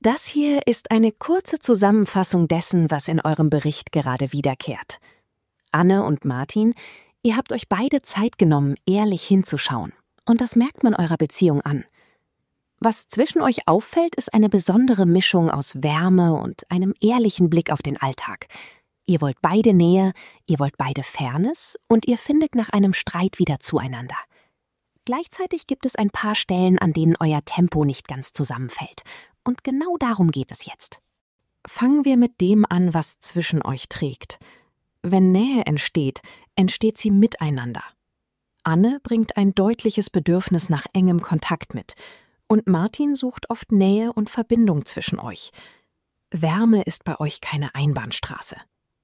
Das hier ist eine kurze Zusammenfassung dessen, was in eurem Bericht gerade wiederkehrt. Anne und Martin, ihr habt euch beide Zeit genommen, ehrlich hinzuschauen. Und das merkt man eurer Beziehung an. Was zwischen euch auffällt, ist eine besondere Mischung aus Wärme und einem ehrlichen Blick auf den Alltag. Ihr wollt beide Nähe, ihr wollt beide Fairness und ihr findet nach einem Streit wieder zueinander. Gleichzeitig gibt es ein paar Stellen, an denen euer Tempo nicht ganz zusammenfällt. Und genau darum geht es jetzt. Fangen wir mit dem an, was zwischen euch trägt. Wenn Nähe entsteht, entsteht sie miteinander. Anne bringt ein deutliches Bedürfnis nach engem Kontakt mit. Und Martin sucht oft Nähe und Verbindung zwischen euch. Wärme ist bei euch keine Einbahnstraße.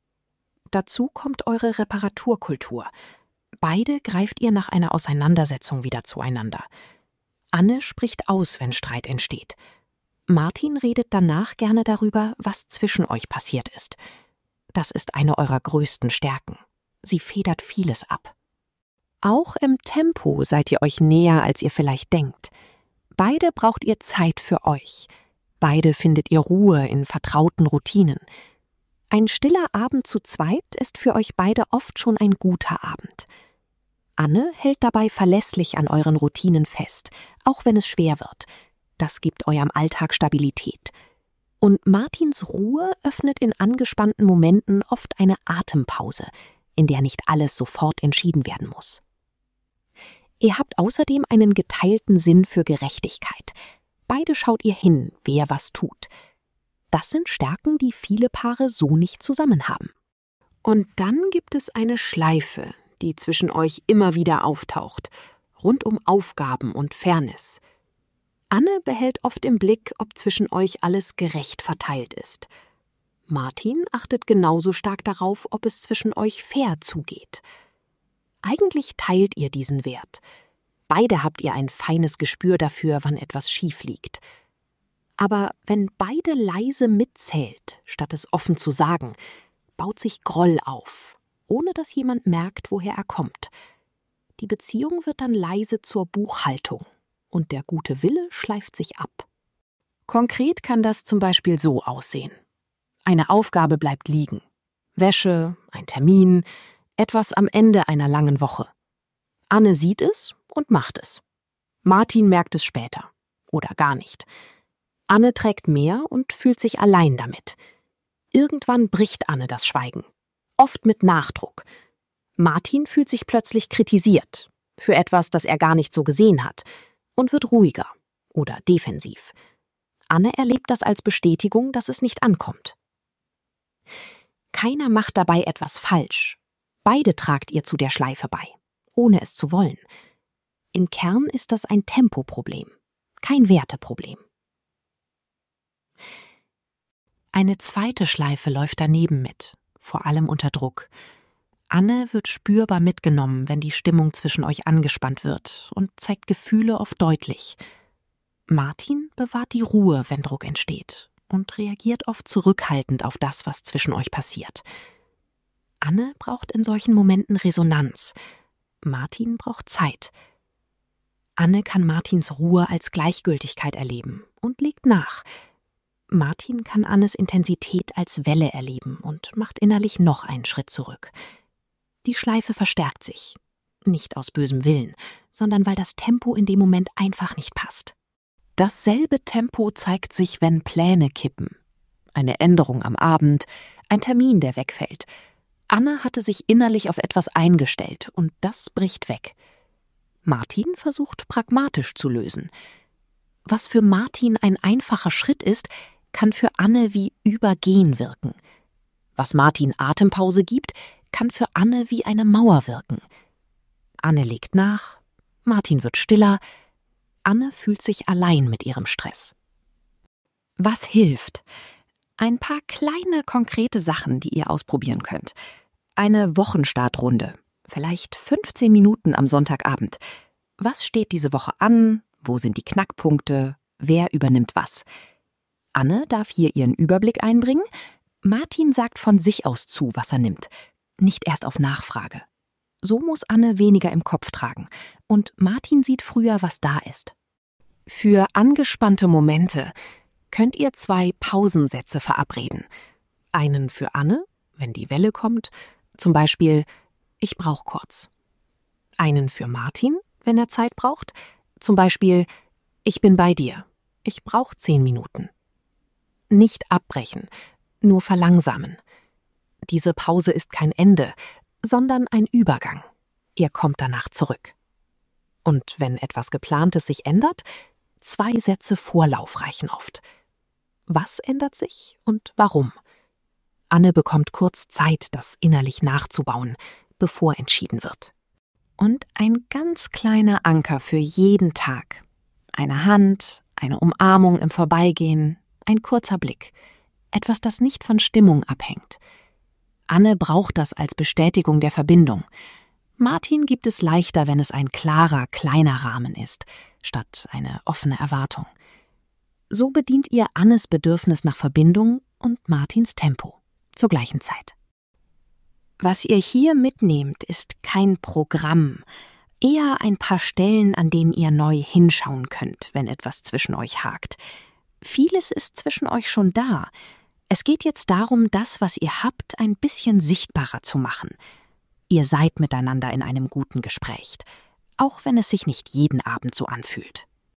Dazu kommt eure Reparaturkultur. Beide greift ihr nach einer Auseinandersetzung wieder zueinander. Anne spricht aus, wenn Streit entsteht. Martin redet danach gerne darüber, was zwischen euch passiert ist. Das ist eine eurer größten Stärken. Sie federt vieles ab. Auch im Tempo seid ihr euch näher, als ihr vielleicht denkt. Beide braucht ihr Zeit für euch. Beide findet ihr Ruhe in vertrauten Routinen. Ein stiller Abend zu zweit ist für euch beide oft schon ein guter Abend. Anne hält dabei verlässlich an euren Routinen fest, auch wenn es schwer wird. Das gibt eurem Alltag Stabilität. Und Martins Ruhe öffnet in angespannten Momenten oft eine Atempause, in der nicht alles sofort entschieden werden muss. Ihr habt außerdem einen geteilten Sinn für Gerechtigkeit. Beide schaut ihr hin, wer was tut. Das sind Stärken, die viele Paare so nicht zusammen haben. Und dann gibt es eine Schleife, die zwischen euch immer wieder auftaucht, rund um Aufgaben und Fairness. Anne behält oft im Blick, ob zwischen euch alles gerecht verteilt ist. Martin achtet genauso stark darauf, ob es zwischen euch fair zugeht. Eigentlich teilt ihr diesen Wert. Beide habt ihr ein feines Gespür dafür, wann etwas schief liegt. Aber wenn beide leise mitzählt, statt es offen zu sagen, baut sich Groll auf, ohne dass jemand merkt, woher er kommt. Die Beziehung wird dann leise zur Buchhaltung und der gute Wille schleift sich ab. Konkret kann das zum Beispiel so aussehen. Eine Aufgabe bleibt liegen. Wäsche, ein Termin, etwas am Ende einer langen Woche. Anne sieht es und macht es. Martin merkt es später oder gar nicht. Anne trägt mehr und fühlt sich allein damit. Irgendwann bricht Anne das Schweigen, oft mit Nachdruck. Martin fühlt sich plötzlich kritisiert für etwas, das er gar nicht so gesehen hat und wird ruhiger oder defensiv. Anne erlebt das als Bestätigung, dass es nicht ankommt. Keiner macht dabei etwas falsch. Beide tragt ihr zu der Schleife bei, ohne es zu wollen. Im Kern ist das ein Tempoproblem, kein Werteproblem. Eine zweite Schleife läuft daneben mit, vor allem unter Druck. Anne wird spürbar mitgenommen, wenn die Stimmung zwischen euch angespannt wird und zeigt Gefühle oft deutlich. Martin bewahrt die Ruhe, wenn Druck entsteht und reagiert oft zurückhaltend auf das, was zwischen euch passiert. Anne braucht in solchen Momenten Resonanz. Martin braucht Zeit. Anne kann Martins Ruhe als Gleichgültigkeit erleben und legt nach. Martin kann Annes Intensität als Welle erleben und macht innerlich noch einen Schritt zurück. Die Schleife verstärkt sich. Nicht aus bösem Willen, sondern weil das Tempo in dem Moment einfach nicht passt. Dasselbe Tempo zeigt sich, wenn Pläne kippen. Eine Änderung am Abend, ein Termin, der wegfällt. Anne hatte sich innerlich auf etwas eingestellt und das bricht weg. Martin versucht pragmatisch zu lösen. Was für Martin ein einfacher Schritt ist, kann für Anne wie Übergehen wirken. Was Martin Atempause gibt, kann für Anne wie eine Mauer wirken. Anne legt nach, Martin wird stiller, Anne fühlt sich allein mit ihrem Stress. Was hilft? Ein paar kleine, konkrete Sachen, die ihr ausprobieren könnt. Eine Wochenstartrunde, vielleicht 15 Minuten am Sonntagabend. Was steht diese Woche an? Wo sind die Knackpunkte? Wer übernimmt was? Anne darf hier ihren Überblick einbringen. Martin sagt von sich aus zu, was er nimmt. Nicht erst auf Nachfrage. So muss Anne weniger im Kopf tragen. Und Martin sieht früher, was da ist. Für angespannte Momente könnt ihr 2 Pausensätze verabreden. Einen für Anne, wenn die Welle kommt, zum Beispiel „Ich brauch kurz“. Einen für Martin, wenn er Zeit braucht, zum Beispiel „Ich bin bei dir, ich brauch 10 Minuten“. Nicht abbrechen, nur verlangsamen. Diese Pause ist kein Ende, sondern ein Übergang. Ihr kommt danach zurück. Und wenn etwas Geplantes sich ändert, 2 Sätze Vorlauf reichen oft. Was ändert sich und warum? Anne bekommt kurz Zeit, das innerlich nachzubauen, bevor entschieden wird. Und ein ganz kleiner Anker für jeden Tag. Eine Hand, eine Umarmung im Vorbeigehen, ein kurzer Blick. Etwas, das nicht von Stimmung abhängt. Anne braucht das als Bestätigung der Verbindung. Martin gibt es leichter, wenn es ein klarer, kleiner Rahmen ist, statt eine offene Erwartung. So bedient ihr Annes Bedürfnis nach Verbindung und Martins Tempo zur gleichen Zeit. Was ihr hier mitnehmt, ist kein Programm, eher ein paar Stellen, an denen ihr neu hinschauen könnt, wenn etwas zwischen euch hakt. Vieles ist zwischen euch schon da. Es geht jetzt darum, das, was ihr habt, ein bisschen sichtbarer zu machen. Ihr seid miteinander in einem guten Gespräch, auch wenn es sich nicht jeden Abend so anfühlt.